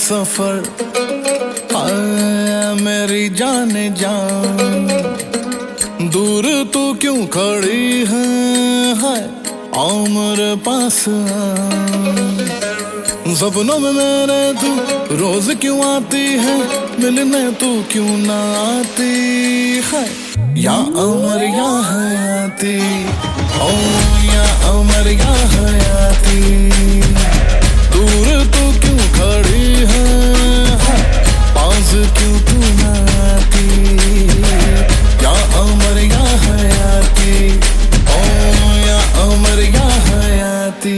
सफर, हाय मेरी जाने जान, दूर तू क्यों खड़ी है, हाय आओ मेरे पास आ। सपनों में मेरे तू रोज क्यों आती है, मिलने तू क्यों ना आती है, या अमर या हयाती, ओ या अमर या हयाती, दूर तू क्यों खड़ी है, पास क्यों तू ना आती, या अमर या हयाती, ओ या अमर या हयाती।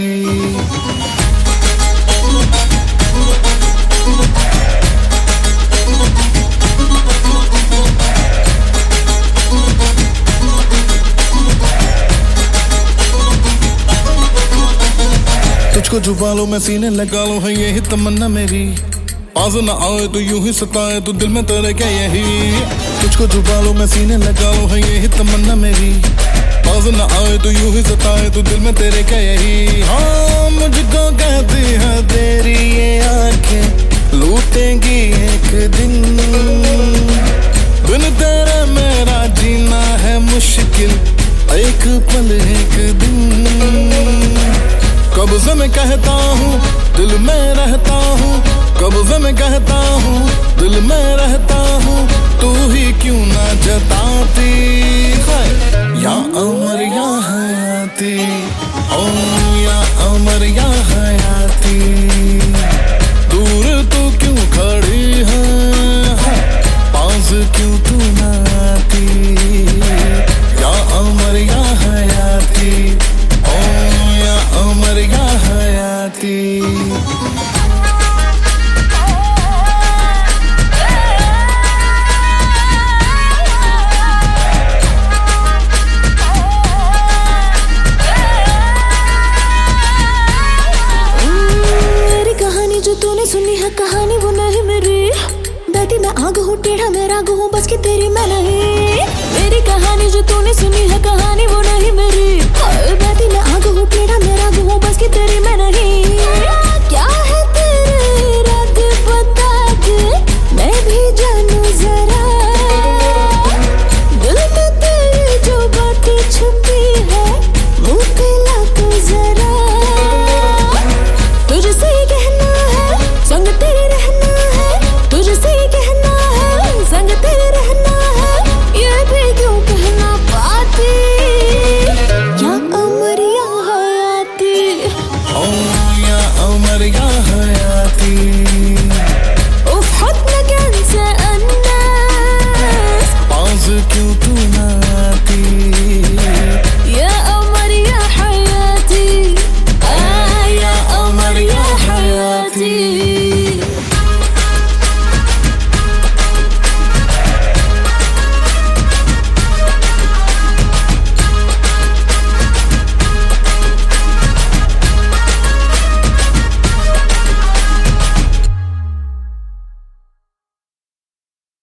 तुझको छुपा लो मैं सीने लगा लो, है यही तमन्ना मेरी, पास न आए तो यूं ही सताए तो दिल में तेरे क्या यही। तुझको छुपा लो मैं सीने लगा लो, है यही तमन्ना मेरी, पास न आए तो यूं ही सताए तो दिल में तेरे क्या यही। हाँ मुझको कहती है तेरी ये आंखें लूटेंगी एक दिन, बिन तेरे मेरा जीना है मुश्किल, एक पल एक दिन। कब से मैं कहता हूँ दिल में रहता हूँ, कब से मैं कहता हूँ दिल में रहता हूँ, तू ही क्यों ना जताती है।